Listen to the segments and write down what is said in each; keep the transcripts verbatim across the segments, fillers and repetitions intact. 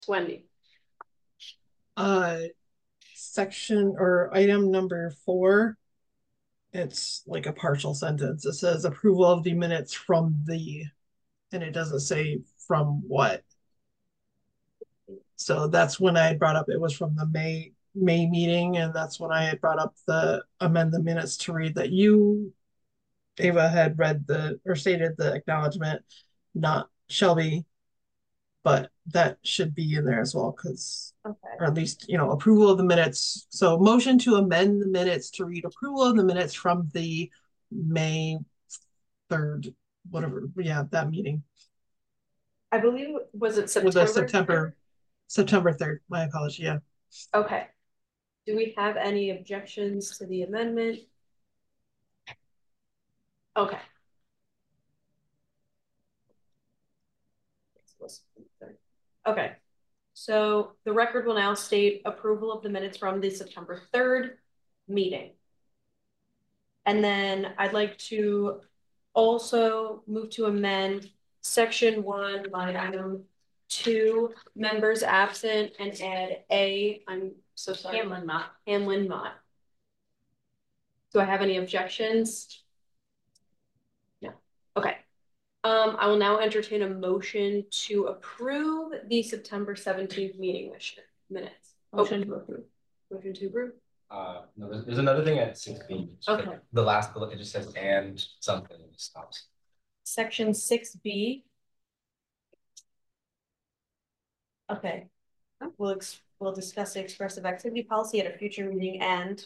Wendy. Uh, section or item number four, it's like a partial sentence. It says approval of the minutes from the, and it doesn't say from what. So that's when I brought up it was from the May May meeting, and that's when I had brought up the amend the minutes to read that you, Ava, had read the or stated the acknowledgement, not Shelby, but that should be in there as well because, Okay. or at least, you know, approval of the minutes. So motion to amend the minutes to read approval of the minutes from the May third, whatever, yeah, that meeting. I believe, was it With a September September, third? September third, my apology, yeah. Okay. Do we have any objections to the amendment? Okay. Okay. So the record will now state approval of the minutes from the September third meeting. And then I'd like to also move to amend section one, line item two, members absent, and add a, I'm so sorry. Hamlin Mott. Hamlin Mott. Do I have any objections? No. Okay. Um, I will now entertain a motion to approve the September seventeenth meeting minutes. Motion to approve. Motion to approve. Uh, no, there's, there's another thing at six B. Okay. The last bullet, it just says and something, and it stops. Section six B. Okay. We'll ex we'll discuss the expressive activity policy at a future meeting, and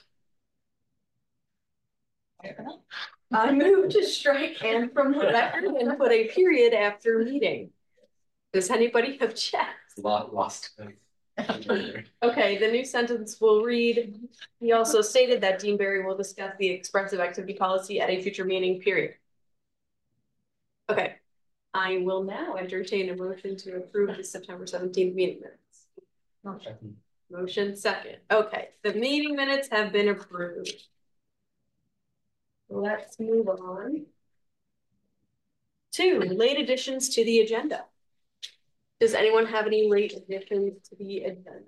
I move to strike and from the record and put a period after meeting. Does anybody object? Lost. Okay, the new sentence will read, he also stated that Dean Barry will discuss the expressive activity policy at a future meeting, period. Okay, I will now entertain a motion to approve the September seventeenth meeting minutes. Motion. Motion second. Okay, the meeting minutes have been approved. Let's move on to late additions to the agenda. Does anyone have any late additions to the agenda?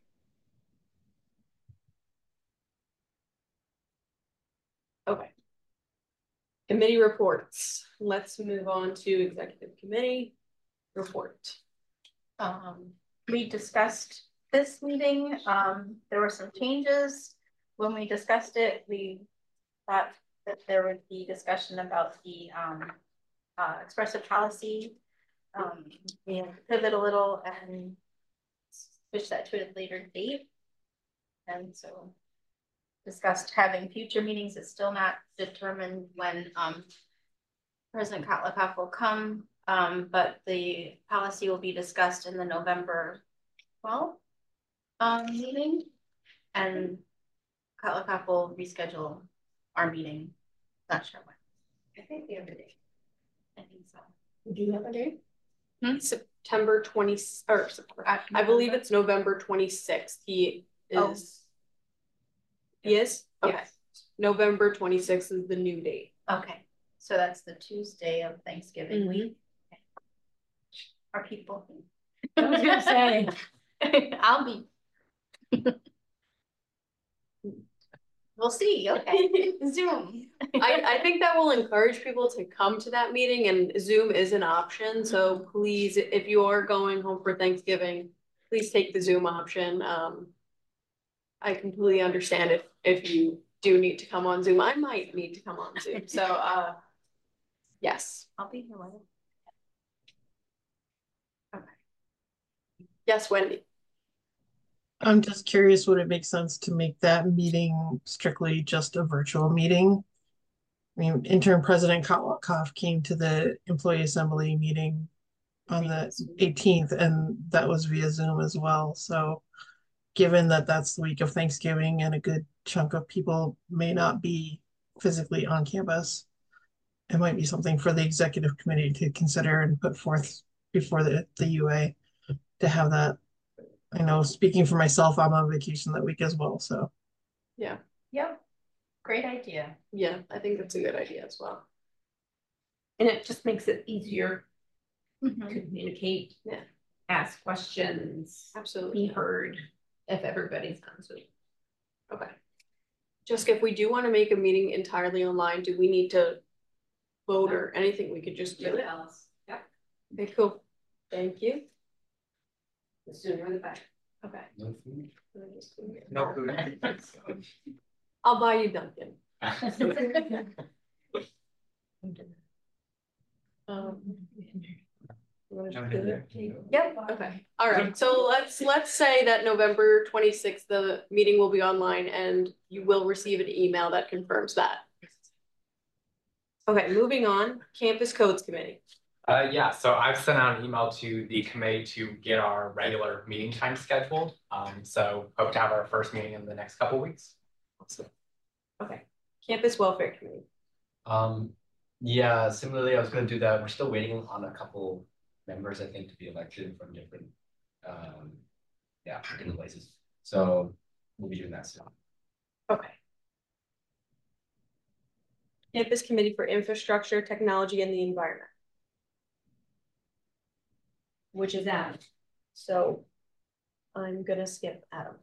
Okay. Committee reports. Let's move on to executive committee report. Um, we discussed this meeting. Um, there were some changes. When we discussed it, we thought that there would be discussion about the um, uh, expressive policy. Um, we had to pivot a little and switch that to a later date. And so discussed having future meetings. It's still not determined when um, President Kotlikoff will come, um, but the policy will be discussed in the November twelfth um, meeting, and Kotlikoff will reschedule our meeting. Not sure when. I think the other day. I think so. Do you have a date? Hmm? September twentieth, or September, I, I believe it's November twenty-sixth. He is. Oh. He is? Okay. Yes. November twenty-sixth is the new date. Okay. So that's the Tuesday of Thanksgiving mm-hmm. week. Okay. Are people? I was gonna say. I'll be. We'll see. Okay. Zoom. I, I think that will encourage people to come to that meeting, and Zoom is an option. So please, if you are going home for Thanksgiving, please take the Zoom option. Um, I completely understand if, if you do need to come on Zoom. I might need to come on Zoom. So uh, yes. I'll be here later. Okay. Yes, Wendy. I'm just curious, would it make sense to make that meeting strictly just a virtual meeting? I mean, interim President Kotlikoff came to the employee assembly meeting on the eighteenth, and that was via Zoom as well. So given that that's the week of Thanksgiving and a good chunk of people may not be physically on campus, it might be something for the executive committee to consider and put forth before the, the U A to have that. I know, speaking for myself, I'm on vacation that week as well, so. Yeah. Yep. Great idea. Yeah, I think that's a good idea as well. And it just makes it easier mm-hmm. to communicate. Yeah. ask questions, Absolutely. be heard, if everybody's on Zoom. Okay. Jessica, if we do want to make a meeting entirely online, do we need to vote or anything? We could just do it. Yeah. Okay, cool. Thank you. The sooner the better. Okay. No food? No food. I'll buy you Dunkin'. Um, you wanna just do it? Yep, okay, all right, so let's, let's say that November twenty-sixth, the meeting will be online and you will receive an email that confirms that. Okay, moving on, Campus Codes Committee. Uh, yeah, so I've sent out an email to the committee to get our regular meeting time scheduled. Um, so hope to have our first meeting in the next couple weeks. So. Okay, Campus Welfare Committee. Um, yeah, similarly, I was gonna do that. We're still waiting on a couple members, I think, to be elected from different, um, yeah, different places. So we'll be doing that soon. Okay. Campus Committee for Infrastructure, Technology, and the Environment. Which is Adam. So I'm gonna skip Adam.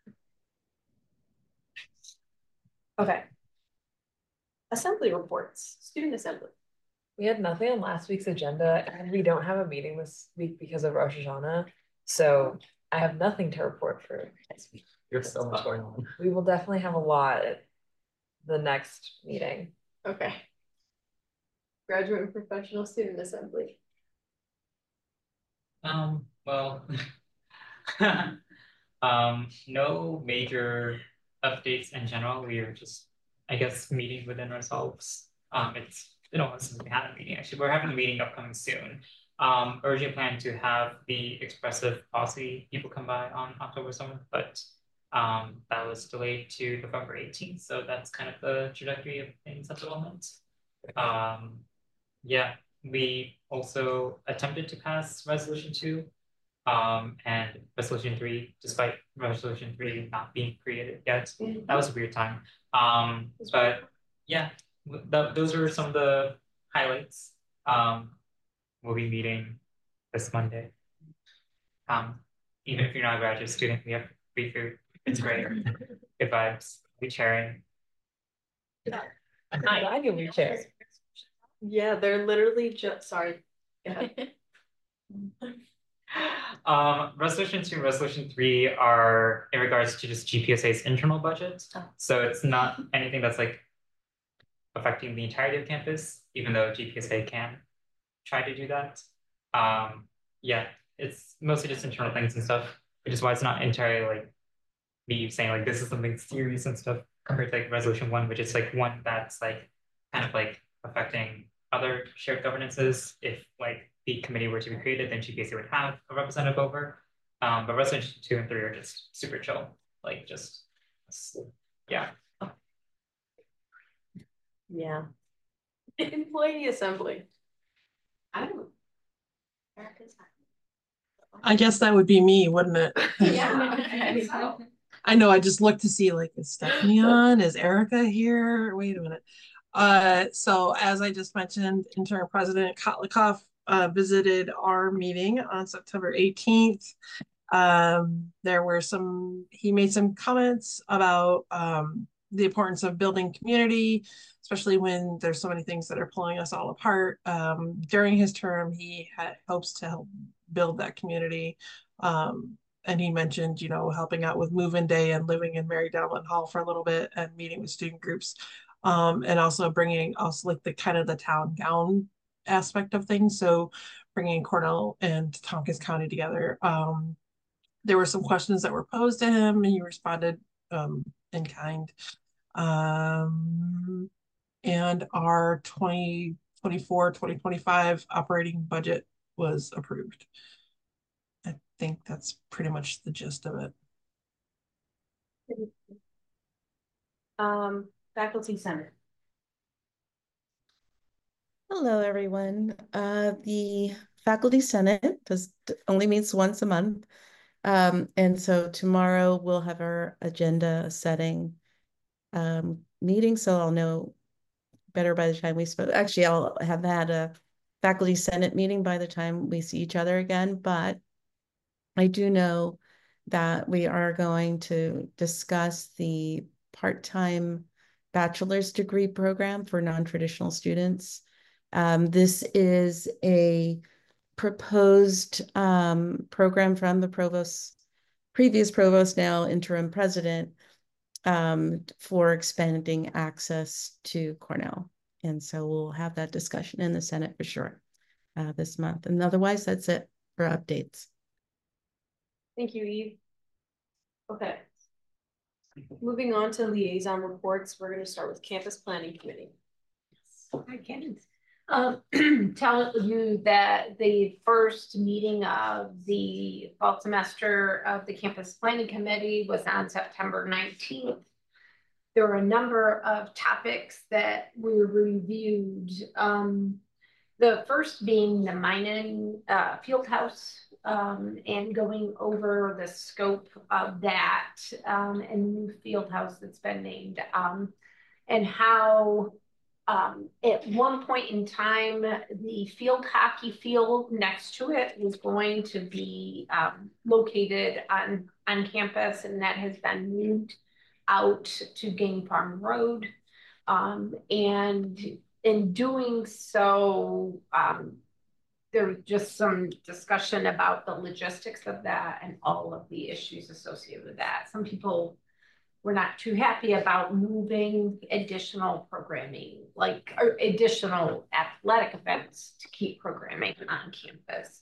Okay. Assembly reports, student assembly. We had nothing on last week's agenda and we don't have a meeting this week because of Rosh Hashanah. So I have nothing to report for this week. There's so much going on. We will definitely have a lot at the next meeting. Okay. Graduate and professional student assembly. Um, well, um, no major updates in general. We are just, I guess, meeting within ourselves. Um, it's been almost since we had a meeting. Actually, we're having a meeting upcoming soon. Um, originally planned to have the expressive policy people come by on October seventh, but um, that was delayed to November eighteenth. So that's kind of the trajectory of things at the moment. Um, yeah. We also attempted to pass resolution two um, and resolution three, despite resolution three not being created yet. That was a weird time. Um, but yeah, th those are some of the highlights. Um, we'll be meeting this Monday. Um, even if you're not a graduate student, we have free food. It's great. Good vibes. We'll be sharing. I can be chair. Yeah, they're literally just, sorry. Um, resolution two and resolution three are in regards to just G P S A's internal budget. Oh. So it's not anything that's like affecting the entirety of campus, even though G P S A can try to do that. Um, yeah, it's mostly just internal things and stuff, which is why it's not entirely like me saying like this is something serious and stuff compared to like resolution one, which is like one that's like kind of like affecting other shared governances. If like the committee were to be created, then G P S A would have a representative over. Um, but resolution two and three are just super chill, like just yeah. Yeah. Employee assembly. I don't. I guess that would be me, wouldn't it? Yeah. I know, I just looked to see like, is Stephanie on? Is Erica here? Wait a minute. Uh, so as I just mentioned, interim president Kotlikoff uh, visited our meeting on September eighteenth. Um, there were some, he made some comments about um, the importance of building community, especially when there's so many things that are pulling us all apart. Um, during his term, he had hopes to help build that community. Um, and he mentioned, you know, helping out with move-in day and living in Mary Dowling Hall for a little bit and meeting with student groups. Um, and also bringing also like the kind of the town gown aspect of things. So bringing Cornell and Tompkins County together. Um, there were some questions that were posed to him and he responded um, in kind. Um, and our twenty twenty-four, twenty twenty-five operating budget was approved. I think that's pretty much the gist of it. Um, faculty senate. Hello, everyone. Uh, the Faculty Senate does only meets once a month. Um, and so tomorrow we'll have our agenda setting um, meeting. So I'll know better by the time we spoke. Actually, I'll have had a Faculty Senate meeting by the time we see each other again. But I do know that we are going to discuss the part-time bachelor's degree program for non-traditional students. Um, this is a proposed um, program from the provost, previous provost, now interim president, um, for expanding access to Cornell. And so we'll have that discussion in the Senate for sure uh, this month. And otherwise, that's it for updates. Thank you, Eve. Okay. Moving on to liaison reports, we're going to start with Campus Planning Committee. I can um, tell you that the first meeting of the fall semester of the Campus Planning Committee was on September nineteenth. There were a number of topics that were reviewed. Um, the first being the mining uh, field house um, and going over the scope of that um, and the new field house that's been named um, and how um, at one point in time, the field hockey field next to it was going to be um, located on, on campus, and that has been moved out to Game Farm Road. Um, and in doing so, um, there was just some discussion about the logistics of that and all of the issues associated with that. Some people were not too happy about moving additional programming, like or additional athletic events to keep programming on campus.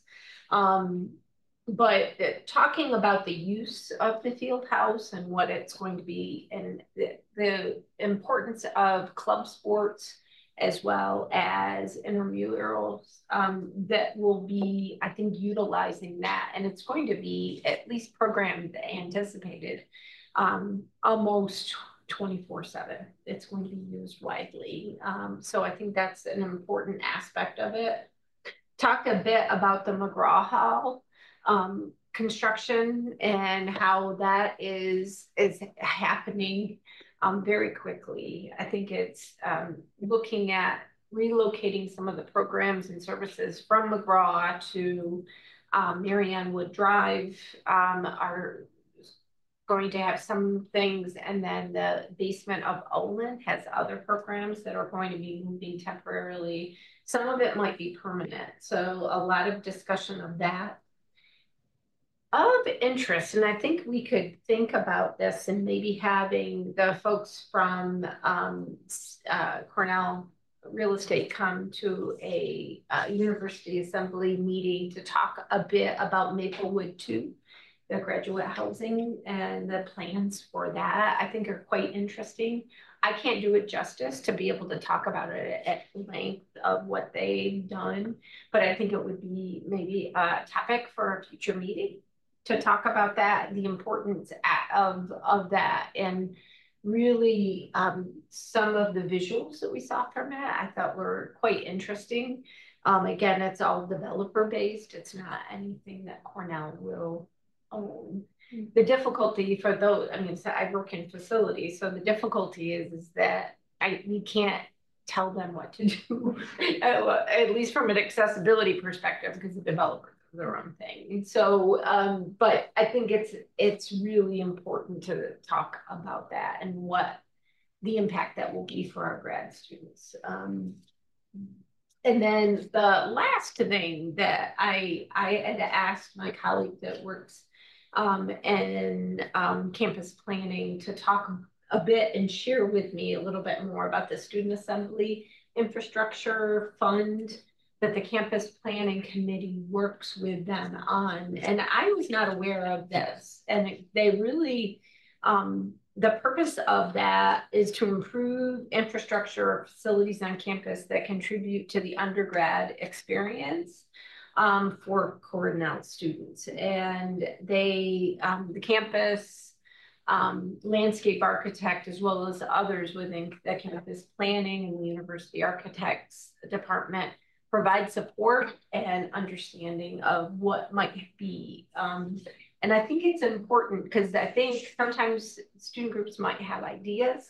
Um, but uh, talking about the use of the field house and what it's going to be and the, the importance of club sports as well as intramurals um, that will be, I think, utilizing that. And it's going to be at least programmed, anticipated, um, almost twenty-four seven. It's going to be used widely. Um, so I think that's an important aspect of it. Talked a bit about the McGraw Hall um, construction and how that is, is happening um, very quickly. I think it's um, looking at relocating some of the programs and services from McGraw to um, Marianne Wood Drive um, are going to have some things, and then the basement of Olin has other programs that are going to be moving temporarily. Some of it might be permanent, so a lot of discussion of that. Of interest, and I think we could think about this and maybe having the folks from um, uh, Cornell Real Estate come to a uh, University Assembly meeting to talk a bit about Maplewood two. The graduate housing and the plans for that, I think, are quite interesting. I can't do it justice to be able to talk about it at length of what they've done, but I think it would be maybe a topic for a future meeting to talk about that, the importance of, of that, and really um, some of the visuals that we saw from it, I thought were quite interesting. Um, again, it's all developer based. It's not anything that Cornell will own. The difficulty for those, I mean, so I work in facilities, so the difficulty is, is that I we can't tell them what to do, at least from an accessibility perspective, because the developers do their own thing. And so, um, but I think it's it's really important to talk about that and what the impact that will be for our grad students. Um, And then the last thing that I I had asked my colleague that works um, in um, campus planning to talk a bit and share with me a little bit more about the Student Assembly Infrastructure Fund that the Campus Planning Committee works with them on. And I was not aware of this. And they really, um, the purpose of that is to improve infrastructure facilities on campus that contribute to the undergrad experience um, for Cornell students. And they, um, the campus um, landscape architect, as well as others within the campus planning and the university architects department, provide support and understanding of what might be. Um, and I think it's important because I think sometimes student groups might have ideas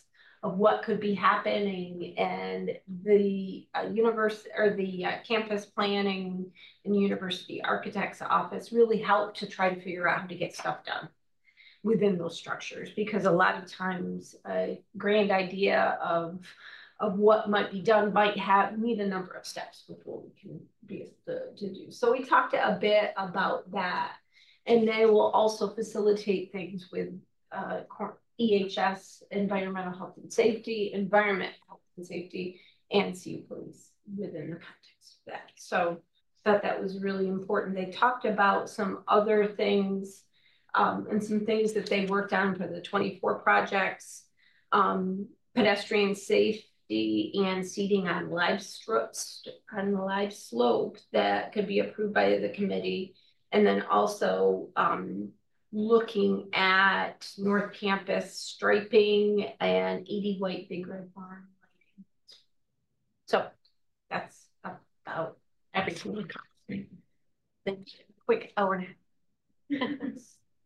of what could be happening, and the uh, universe or the uh, campus planning and university architect's office really helped to try to figure out how to get stuff done within those structures, because a lot of times a grand idea of of what might be done might have need a number of steps before we can be able to, to do. So we talked a bit about that, and they will also facilitate things with uh, E H S, environmental health and safety, environment health and safety, and C U police within the context of that. So thought that was really important. They talked about some other things um, and some things that they worked on for the twenty-four projects, um, pedestrian safety and seating on live strips on the live slope that could be approved by the committee, and then also um, looking at North Campus striping and eighty White Big Red Barn lighting. So that's about everything. Thank you. Quick hour and a half.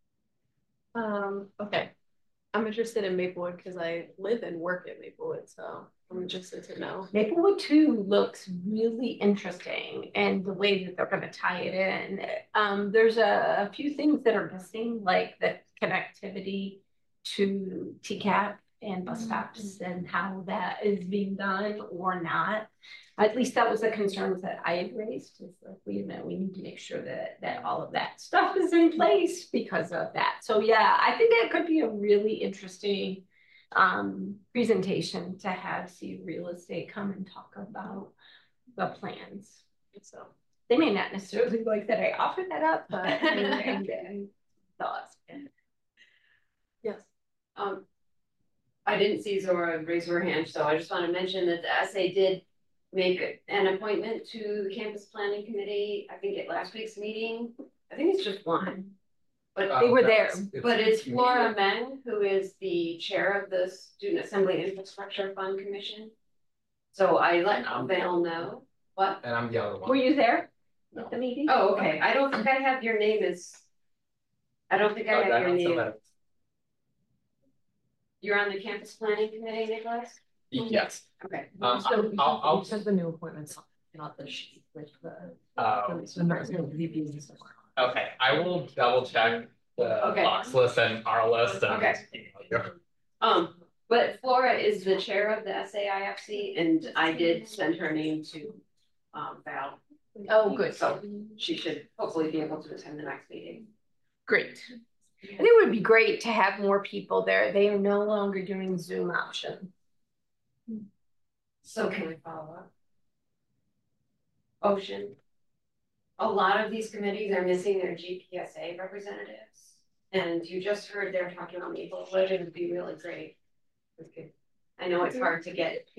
Um, okay. I'm interested in Maplewood because I live and work at Maplewood, so I'm interested to know. Maplewood two looks really interesting, and the way that they're going to tie it in. Um, there's a, a few things that are missing, like the connectivity to T CAP and bus stops and how that is being done or not. At least that was the concerns that I had raised. Is like, we know we need to make sure that that all of that stuff is in place because of that. So yeah, I think that could be a really interesting um, presentation to have see real estate come and talk about the plans. So they may not necessarily like that I offered that up, but and, and thoughts. Yes. Um, I didn't see Zora raise her hand, so I just want to mention that the S A did make an appointment to the campus planning committee. I think at last week's meeting. I think it's just one, but Uh, they were there. it's- but it's Flora Meng, who is the chair of the Student Assembly Infrastructure Fund Commission. So I let Val know. What? And I'm the other one. Were you there No. at the meeting? Oh, okay. I don't think I have your name as. I don't think I Oh, have that your one's the name. letter. You're on the campus planning committee, Nicholas? Yes. Okay. Um, I'll, I'll, I'll Send the new appointments, not the sheet with the. Oh. the numbers of V Ps and stuff. Okay, I will double check the Okay. box list and our list and Okay. email you. Um, but Flora is the chair of the S A I F C, and I did send her name to um Val. Oh, good. So she should hopefully be able to attend the next meeting. Great. And it would be great to have more people there. They are no longer doing Zoom option. So can I follow up? Ocean. A lot of these committees are missing their G P S A representatives. And you just heard they're talking about Maplewood. It would be really great. I know it's hard to get.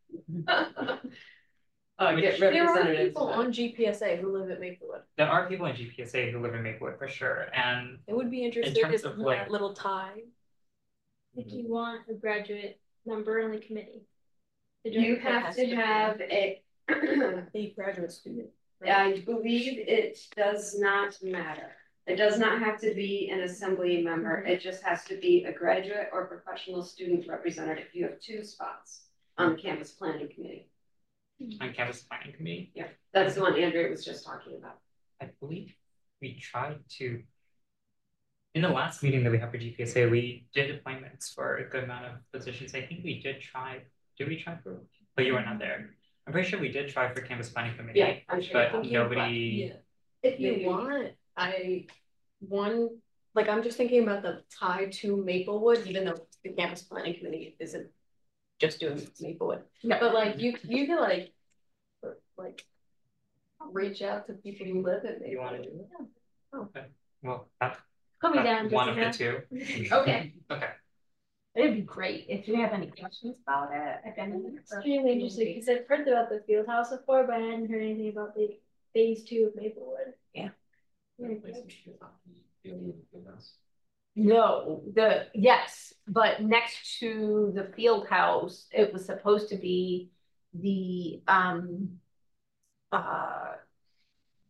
Uh, get There are representatives. people on G P S A who live at Maplewood. There are people in G P S A who live in Maplewood for sure, and It would be interesting terms to of, see like- that little tie. If you want a graduate member on the committee. The You director have has to have a. A graduate student. I believe it does not matter. It does not have to be an assembly member. It just has to be a graduate or professional student representative. You have two spots on the campus planning committee. on campus planning committee, Yeah, that's the one Andrea was just talking about. I believe we tried to. In the last meeting that we had for G P S A, we did appointments for a good amount of positions. I think we did try, did we try for, but you were not there. I'm pretty sure we did try for campus planning committee. Yeah, I'm sure. But nobody, If you Maybe. want, I, one, like, I'm just thinking about the tie to Maplewood, even though the campus planning committee isn't just doing Maplewood. No. But like, you, you can like, like, reach out to people who live at Maplewood. you wanna do it? Okay, well, that's Put me down, that's one of the Jessica. two. Okay. Okay, It'd be great if you have any questions about it. I can. Extremely interesting, because I've heard about the field house before, but I hadn't heard anything about the phase two of Maplewood. Yeah. Very good. No, the, yes, but next to the field house, it was supposed to be the, um, uh,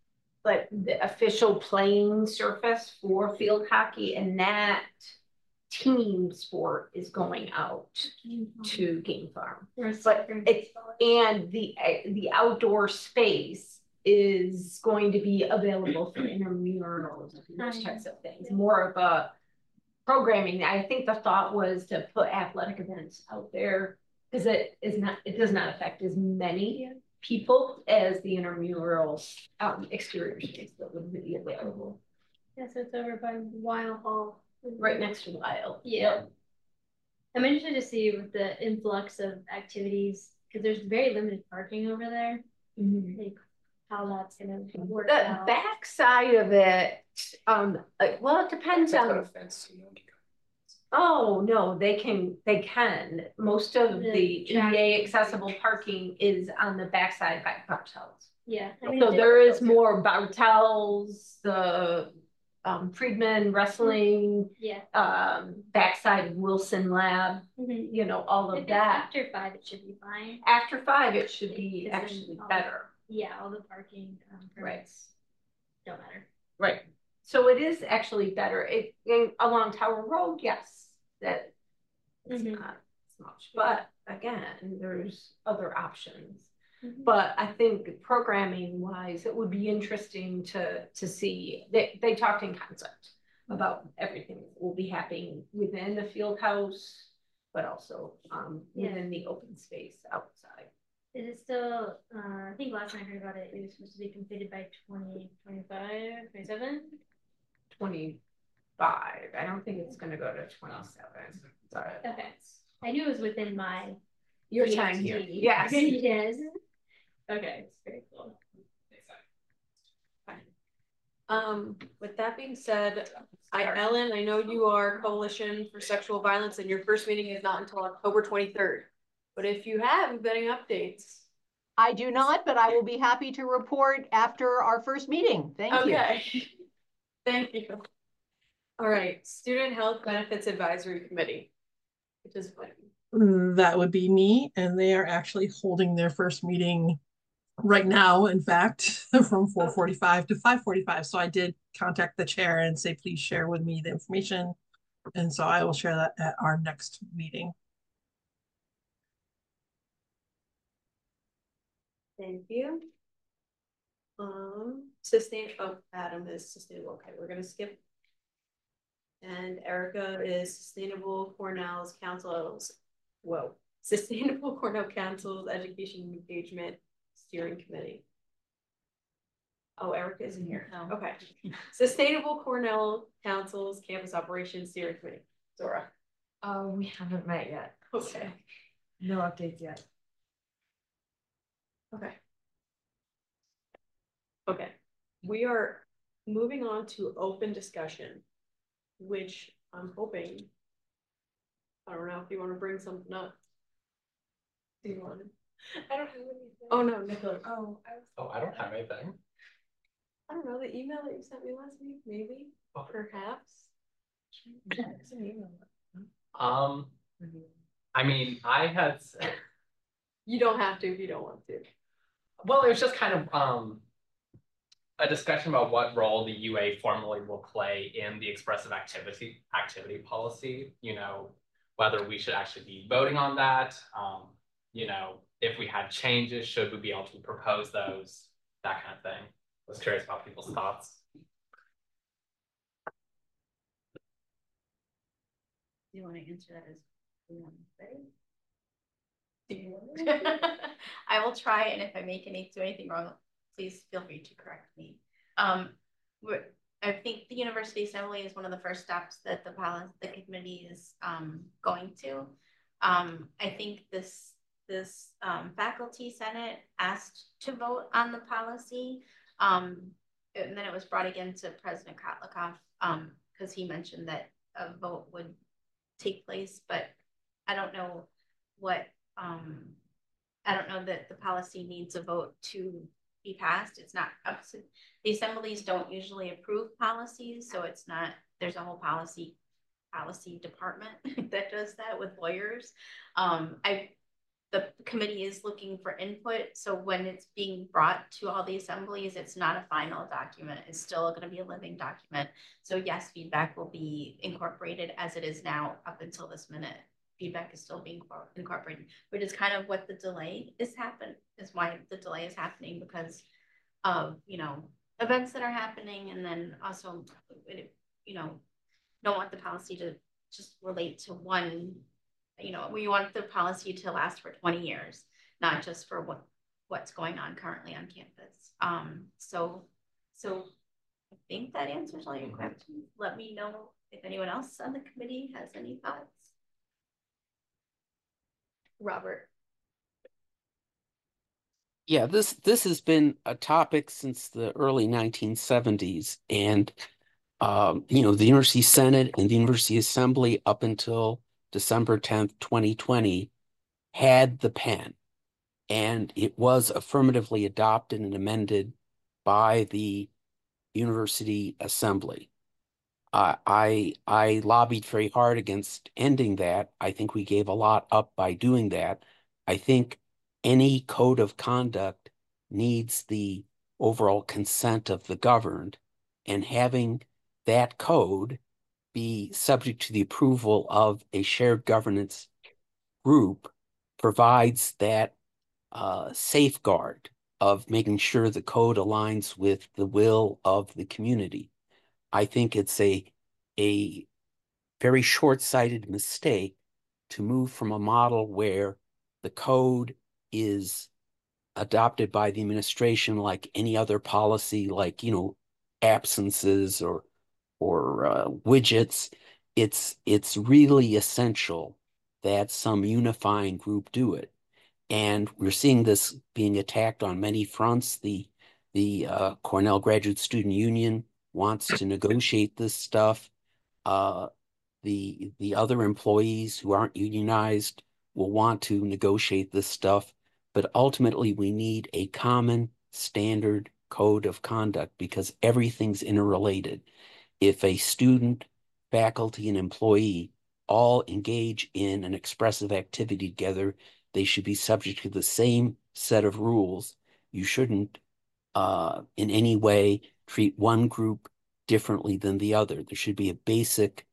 like the official playing surface for field hockey, and that team sport is going out to Game Farm. There's But different it's, spots. and the, the outdoor space is going to be available for intramurals and those types of things, more of a programming. I think the thought was to put athletic events out there because it is not, it does not affect as many people as the intramural um, exterior space that would be available. Yes, it's over by Weil Hall. Right next to Wild. Yeah. I'm interested to see with the influx of activities, because there's very limited parking over there, Mhm. like how that's gonna work The out. back side of it, um, uh, well, it depends That's got a on, fence, so no one can go. oh, no, they can, they can. Most of The the E track- A accessible parking is on the backside by Bartels. Yeah. I mean, So it- there is more Bartels, the um Friedman Wrestling, Yeah. um, backside Wilson Lab, Mhm. you know, all If of it's that. after five, it should be fine. After five, it should be Because then actually all- better. Yeah, all the parking um, Right. permits don't matter. Right. So it is actually better. It, in, along Tower Road, yes, that it's Mhm. not as much, but again, there's other options. Mhm. But I think programming wise, it would be interesting to, to see, they, they talked in concept about everything that will be happening within the field house, but also, um, Yeah. within the open space outside. Is it still, uh, I think last time I heard about it, it was supposed to be completed by twenty twenty-five, twenty-seven? Twenty-five, I don't think it's gonna go to twenty-seven, sorry. Okay. I knew it was within my. Your P time F T. here, yes. Yes. Okay, it's very cool. Um, with that being said, I, Ellen, I know you are Coalition for Sexual Violence and your first meeting is not until October twenty-third. But if you have any updates. I do not, but I will be happy to report after our first meeting. Thank you. Okay. Thank you. All right, Student Health Benefits Advisory Committee. Which is what? That would be me, and they are actually holding their first meeting right now, in fact, from four forty-five to five forty-five. So I did contact the chair and say, please share with me the information. And so I will share that at our next meeting. Thank you. Um, sustain, oh, Adam is sustainable. Okay, we're gonna skip. And Erica is Sustainable Cornell's Council's, whoa, Sustainable Cornell Council's Education and Engagement Steering Committee. Oh, Erica isn't here. No. Okay. Sustainable Cornell Council's Campus Operations Steering Committee. Zora. Uh, we haven't met yet. Okay. No updates yet. Okay. Okay, we are moving on to open discussion, which I'm hoping. I don't know if you want to bring something up. Do you want to? I don't have anything. Oh, no, Nicholas. Oh, I was. Oh, I don't have anything. I don't know, the email that you sent me last week, maybe, Oh. perhaps. It's an email. Um, I mean, I had, s- You don't have to if you don't want to. well, it was just kind of, um, a discussion about what role the U A formally will play in the expressive activity, activity policy, you know, whether we should actually be voting on that, um, you know, if we had changes, should we be able to propose those, that kind of thing. I was curious about people's thoughts. Do you want to answer that as you want to say? I will try, and if I make any do anything wrong, please feel free to correct me. Um, we're, I think the University Assembly is one of the first steps that the policy, the committee is um, going to. Um, I think this this um, faculty senate asked to vote on the policy, um, and then it was brought again to President Kotlikov um, because he mentioned that a vote would take place, but I don't know what. Um, I don't know that the policy needs a vote to be passed. It's not up to the assemblies don't usually approve policies, so it's not, there's a whole policy policy department that does that with lawyers. Um, I the committee is looking for input, so when it's being brought to all the assemblies, it's not a final document, it's still gonna be a living document. So yes, feedback will be incorporated as it is now up until this minute. Feedback is still being incorporated, which is kind of what the delay is happen, is why the delay is happening, because of, you know, events that are happening, and then also, you know, don't want the policy to just relate to one. You know, we want the policy to last for twenty years, not just for what what's going on currently on campus. Um, so, so I think that answers all your questions. Let me know if anyone else on the committee has any thoughts. Robert. Yeah, this this has been a topic since the early nineteen seventies, and um, you know, the University Senate and the University Assembly up until December tenth, twenty twenty, had the pen, and it was affirmatively adopted and amended by the University Assembly. Uh, I I lobbied very hard against ending that. I think we gave a lot up by doing that. I think any code of conduct needs the overall consent of the governed, and having that code be subject to the approval of a shared governance group provides that uh, safeguard of making sure the code aligns with the will of the community. I think it's a, a very short-sighted mistake to move from a model where the code is adopted by the administration like any other policy, like, you know, absences or or uh, widgets. It's it's really essential that some unifying group do it. And we're seeing this being attacked on many fronts. The the uh, Cornell Graduate Student Union wants to negotiate this stuff. Uh, the the other employees who aren't unionized will want to negotiate this stuff. But ultimately, we need a common standard code of conduct because everything's interrelated. If a student, faculty, and employee all engage in an expressive activity together, they should be subject to the same set of rules. You shouldn't uh, in any way treat one group differently than the other. There should be a basic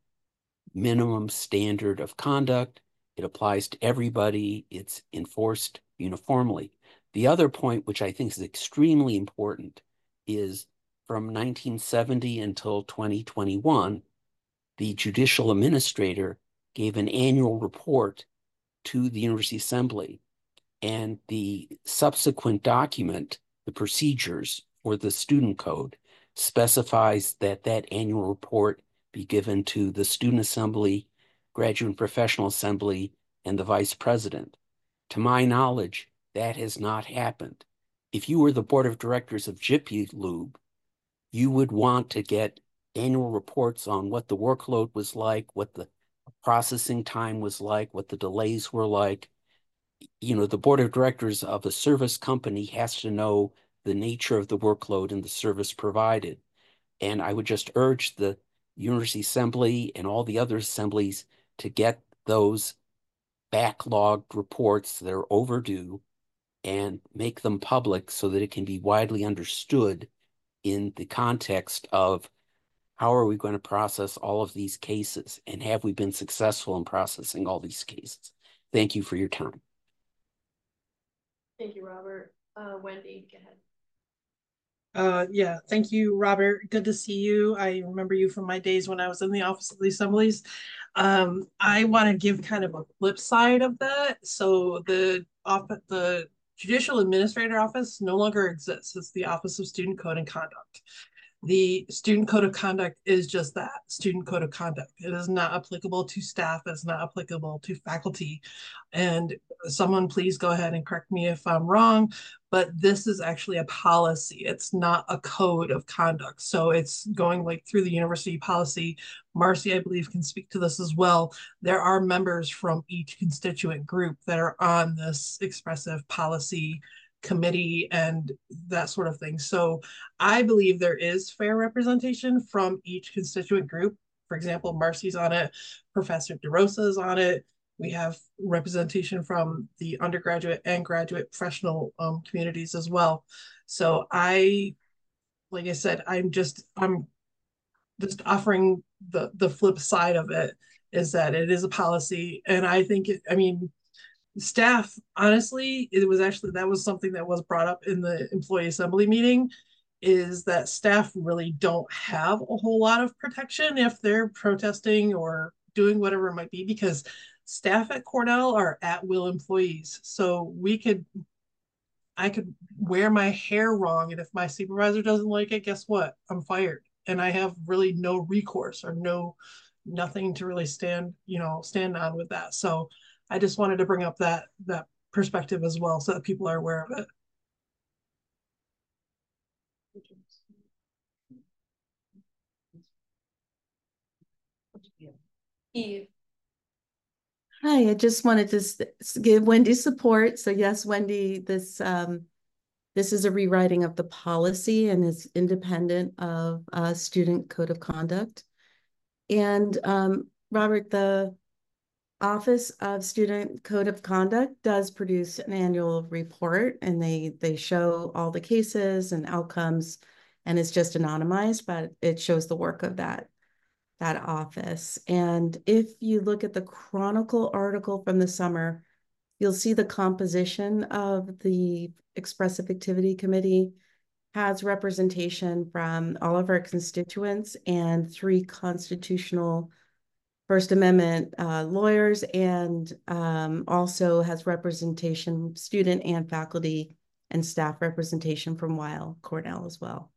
minimum standard of conduct. It applies to everybody. It's enforced uniformly. The other point, which I think is extremely important, is from nineteen seventy until twenty twenty-one, the judicial administrator gave an annual report to the University Assembly, and the subsequent document, the procedures for the student code, specifies that that annual report be given to the Student Assembly, Graduate and Professional Assembly, and the Vice President. To my knowledge, that has not happened. If you were the board of directors of JippyLube, you would want to get annual reports on what the workload was like, what the processing time was like, what the delays were like. You know, the board of directors of a service company has to know the nature of the workload and the service provided. And I would just urge the University Assembly and all the other assemblies to get those backlogged reports that are overdue and make them public so that it can be widely understood in the context of how are we going to process all of these cases, and have we been successful in processing all these cases? Thank you for your time. Thank you, Robert. Uh, Wendy, go ahead. Uh, yeah, thank you, Robert. Good to see you. I remember you from my days when I was in the Office of the Assemblies. Um, I want to give kind of a flip side of that. So the office, the Judicial Administrator Office no longer exists. It's the Office of Student Code and Conduct. The Student Code of Conduct is just that, Student Code of Conduct. It is not applicable to staff. It's not applicable to faculty. And someone please go ahead and correct me if I'm wrong, but this is actually a policy. It's not a code of conduct. So it's going like through the university policy. Marcy, I believe, can speak to this as well. There are members from each constituent group that are on this expressive policy committee and that sort of thing. So I believe there is fair representation from each constituent group. For example, Marcy's on it, Professor DeRosa is on it, We have representation from the undergraduate and graduate professional um, communities as well. So I, like I said, I'm just, I'm just offering the, the flip side of it is that it is a policy. And I think, it, I mean, staff, honestly, it was actually, that was something that was brought up in the employee assembly meeting, is that staff really don't have a whole lot of protection if they're protesting or doing whatever it might be, because staff at Cornell are at will employees. So we could, I could wear my hair wrong, and if my supervisor doesn't like it, guess what? I'm fired. And I have really no recourse or no, nothing to really stand, you know, stand on with that. So I just wanted to bring up that, that perspective as well, so that people are aware of it. Eve. Hi, I just wanted to give Wendy support. So yes, Wendy, this um, this is a rewriting of the policy and is independent of uh, student code of conduct. And um, Robert, the Office of Student Code of Conduct does produce an annual report, and they they show all the cases and outcomes, and it's just anonymized, but it shows the work of that that office. And if you look at the Chronicle article from the summer, you'll see the composition of the Expressive Activity Committee has representation from all of our constituents and three constitutional First Amendment uh, lawyers, and um, also has representation, student and faculty and staff representation from Weill Cornell as well.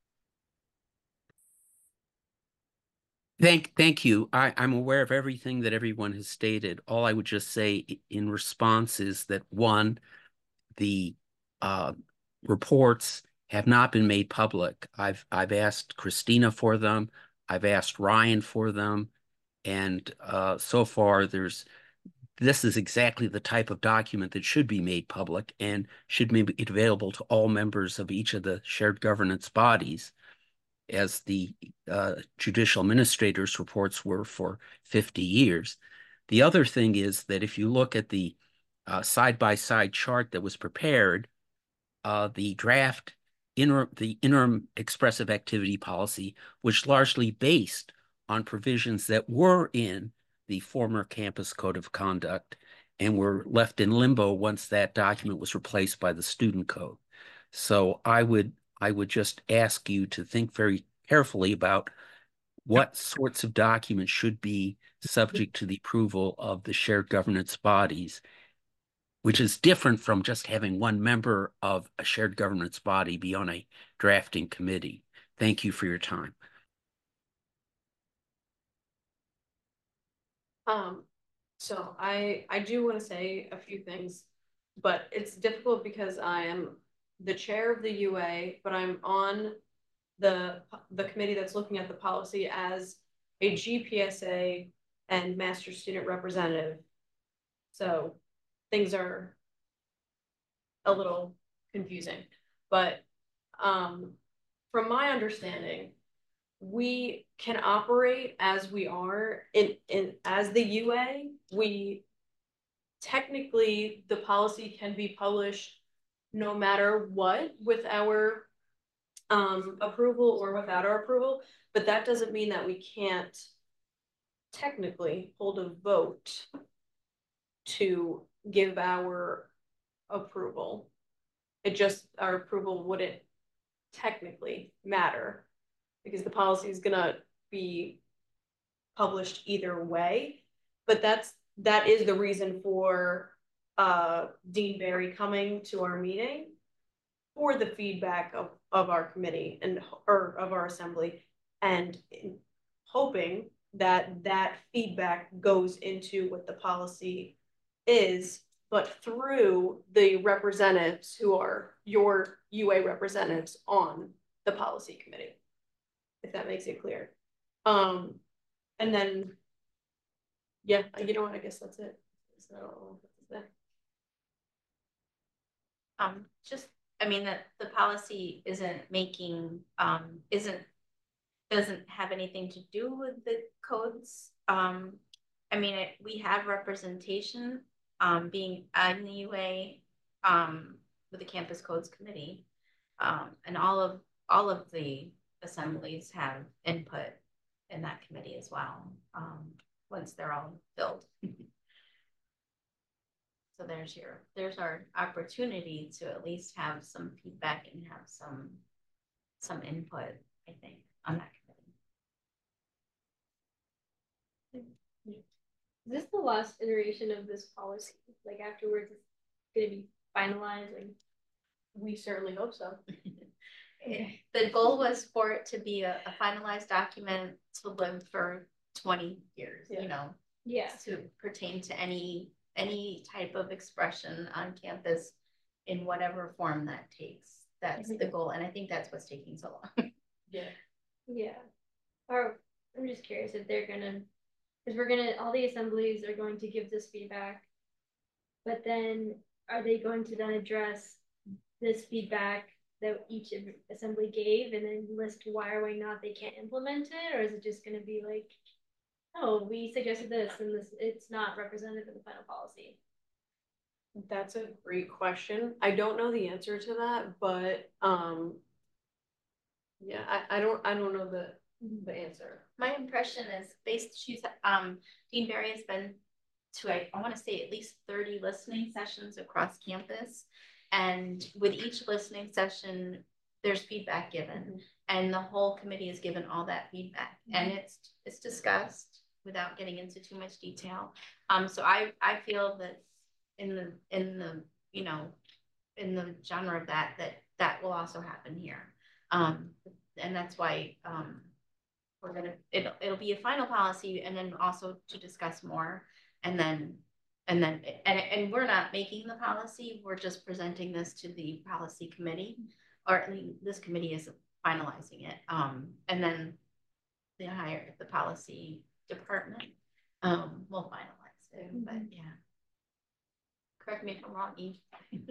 Thank, thank you. I, I'm aware of everything that everyone has stated. All I would just say in response is that, one, the uh, reports have not been made public. I've I've asked Christina for them. I've asked Ryan for them, and uh, so far there's. This is exactly the type of document that should be made public and should be made available to all members of each of the shared governance bodies, as the uh, judicial administrators' reports were for fifty years. The other thing is that if you look at the uh, side-by-side chart that was prepared, uh, the draft interim, the interim expressive activity policy was largely based on provisions that were in the former campus code of conduct and were left in limbo once that document was replaced by the student code. So I would I would just ask you to think very carefully about what sorts of documents should be subject to the approval of the shared governance bodies, which is different from just having one member of a shared governance body be on a drafting committee. Thank you for your time. Um, so I, I do want to say a few things, but it's difficult because I am the chair of the U A, but I'm on the, the committee that's looking at the policy as a G P S A and master student representative. So things are a little confusing, but um, from my understanding, we can operate as we are in, in as the U A. We technically, the policy can be published no matter what with our um, approval or without our approval, but that doesn't mean that we can't technically hold a vote to give our approval. It just, our approval wouldn't technically matter because the policy is gonna be published either way. But that's, that is the reason for uh, Dean Barry coming to our meeting for the feedback of, of our committee and, or of our assembly, and hoping that that feedback goes into what the policy is, but through the representatives who are your U A representatives on the policy committee, if that makes it clear. Um, and then, yeah, you know what, I guess that's it. So, Um, just, I mean, that the policy isn't making, um, isn't, doesn't have anything to do with the codes. Um, I mean, it, we have representation, um, being on the U A, um, with the Campus Codes Committee. Um, and all of, all of the assemblies have input in that committee as well, um, once they're all filled. So there's your, there's our opportunity to at least have some feedback and have some, some input, I think, on that committee. Is this the last iteration of this policy? Like afterwards, it's gonna be finalized? Like, we certainly hope so. The goal was for it to be a, a finalized document to live for twenty years, Yeah. you know, yeah. to pertain to any, any type of expression on campus in whatever form that takes. That's Mhm. the goal, and I think that's what's taking so long. Yeah. Yeah. Or I'm just curious if they're gonna, because we're gonna, all the assemblies are going to give this feedback. But then are they going to then address this feedback that each assembly gave and then list why or why not they can't implement it? Or is it just gonna be like, oh, we suggested this and this, it's not represented in the final policy? That's a great question. I don't know the answer to that, but um yeah, I, I don't I don't know the the answer. My impression is based, she's, um, Dean Barry has been to, I, I want to say at least thirty listening sessions across campus. And with each listening session, there's feedback given, mm-hmm. and the whole committee is given all that feedback, mm-hmm. and it's, it's discussed without getting into too much detail. Um, so I, I feel that in the, in the, you know, in the genre of that, that that will also happen here. Um, and that's why, um, we're gonna, it'll, it'll be a final policy, and then also to discuss more, and then, and then, and, and we're not making the policy, we're just presenting this to the policy committee, or at least this committee is finalizing it, um, and then the higher, the policy department, um, will finalize it, mm-hmm. but yeah. Correct me if I'm wrong, Eve.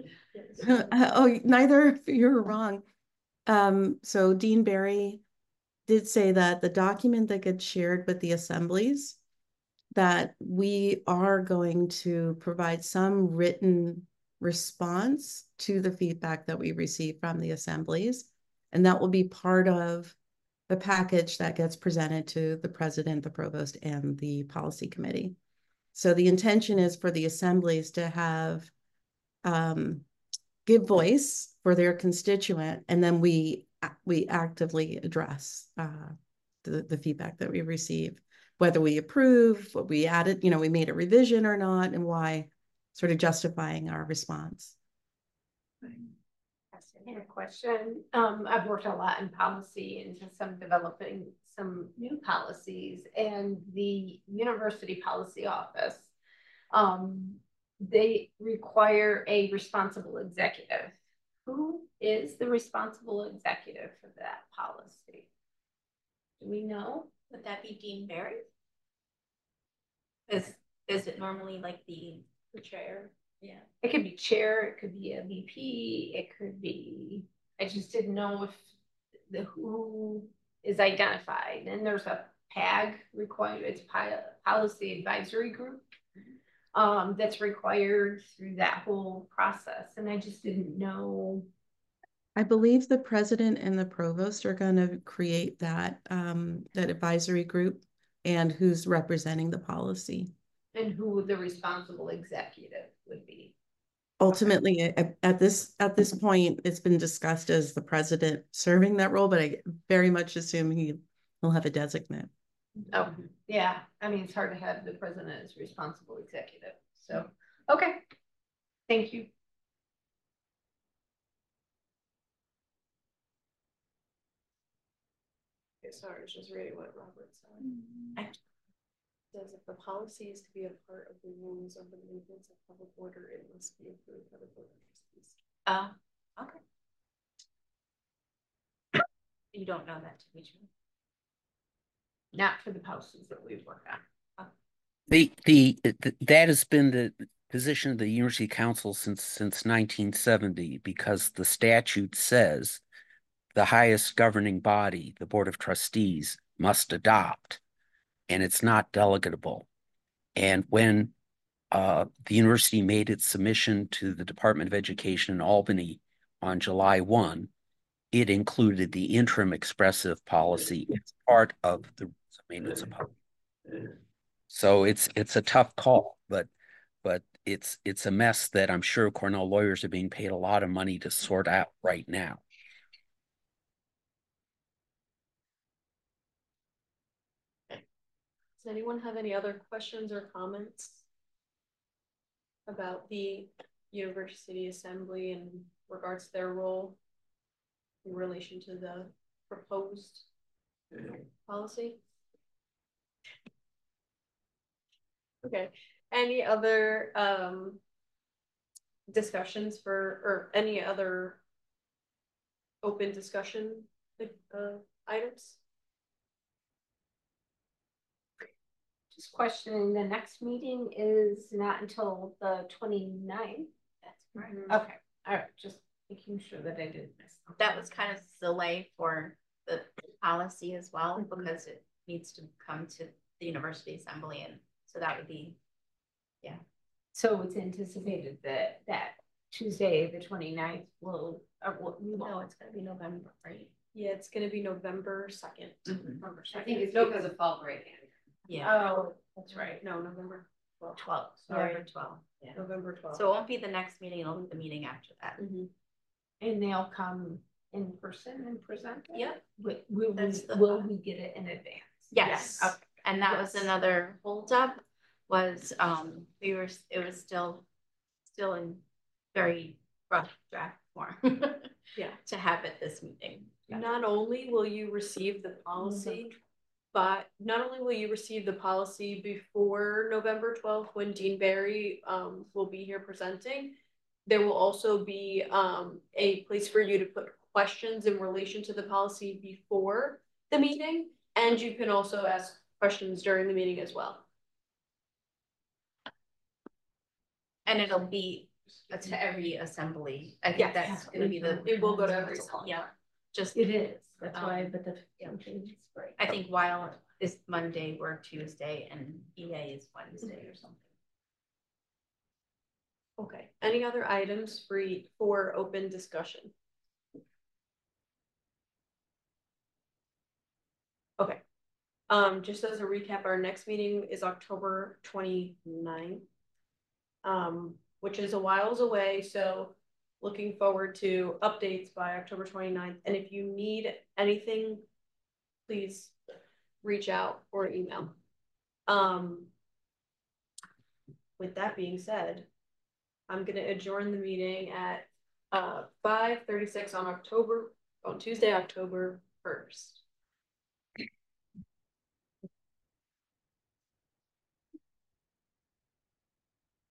uh, oh, neither of you are wrong. Um, so Dean Barry did say that the document that gets shared with the assemblies, that we are going to provide some written response to the feedback that we receive from the assemblies. And that will be part of the package that gets presented to the president, the provost, and the policy committee. So the intention is for the assemblies to have, um, give voice for their constituent, and then we we actively address uh, the, the feedback that we receive, whether we approve, what we added, you know, we made a revision or not, and why, sort of justifying our response. A question. Um, I've worked a lot in policy and some developing some new policies, and the university policy office, um, they require a responsible executive. Who is the responsible executive for that policy? Do we know? Would that be Dean Barry? Is is it normally like the the chair? Yeah. It could be chair, it could be a V P, it could be, I just didn't know if the who is identified. And there's a P A G required, it's policy advisory group. Um, that's required through that whole process. And I just didn't know. I believe the president and the provost are going to create that, um, that advisory group, and who's representing the policy. And who the responsible executive would be. Ultimately, at, at this at this point, it's been discussed as the president serving that role, but I very much assume he will have a designate. Oh, yeah. I mean, it's hard to have the president as responsible executive. So, okay. Thank you. Okay, sorry, I was just reading what Robert said. Mm-hmm. Says if the policy is to be a part of the rules of the movements of public order, it must be approved by the board of trustees. Oh, okay. You don't know that to be true. Not for the policies that we've worked on. Oh. The, the the that has been the position of the University Council since since nineteen seventy, because the statute says the highest governing body, the Board of Trustees, must adopt, and it's not delegatable. And when uh, the university made its submission to the Department of Education in Albany on July first, it included the interim expressive policy as part of the rules of maintenance of public. So it's it's a tough call, but but it's it's a mess that I'm sure Cornell lawyers are being paid a lot of money to sort out right now. Does anyone have any other questions or comments about the University Assembly in regards to their role in relation to the proposed policy? Okay, any other um discussions for, or any other open discussion uh items? Just questioning, the next meeting is not until the twenty-ninth. That's correct. Okay, all right, just making sure that I didn't miss something. That was kind of delay for the policy as well, mm-hmm. because it needs to come to the University Assembly, and so that would be, yeah. So it's anticipated that that Tuesday, the twenty-ninth will, uh, will no, it's gonna be November, right? Yeah, it's gonna be November second. Mm-hmm. November I second. think it's because of fall break. Yeah. Oh, that's right. No, November twelfth. twelfth, November twelfth. Yeah. November twelfth. So it won't be the next meeting, it'll be the meeting after that. Mm-hmm. And they'll come in person and present it? Yep. Will, will, That's we, the will thought. we get it in advance? Yes. Yes. Okay. And that Yes. was another holdup, was um we were it was still still in very rough draft form. Yeah. To have it this meeting. Not only will you receive the policy, mm-hmm. but not only will you receive the policy before November twelfth when Dean Barry um will be here presenting, there will also be um a place for you to put questions in relation to the policy before the meeting, and you can also ask questions during the meeting as well. And it'll be to every assembly. I think yes. that's going to be the. It will go to every assembly. Yeah, just it is. That's um, why. But the yeah. is great. I think while this Monday we're Tuesday and E A is Wednesday or something. Okay. Any other items for for open discussion? Okay. Um, just as a recap, our next meeting is October twenty-ninth, um, which is a whiles away. So looking forward to updates by October twenty-ninth. And if you need anything, please reach out or email. Um, with that being said, I'm going to adjourn the meeting at uh, five thirty-six on October, on Tuesday, October first.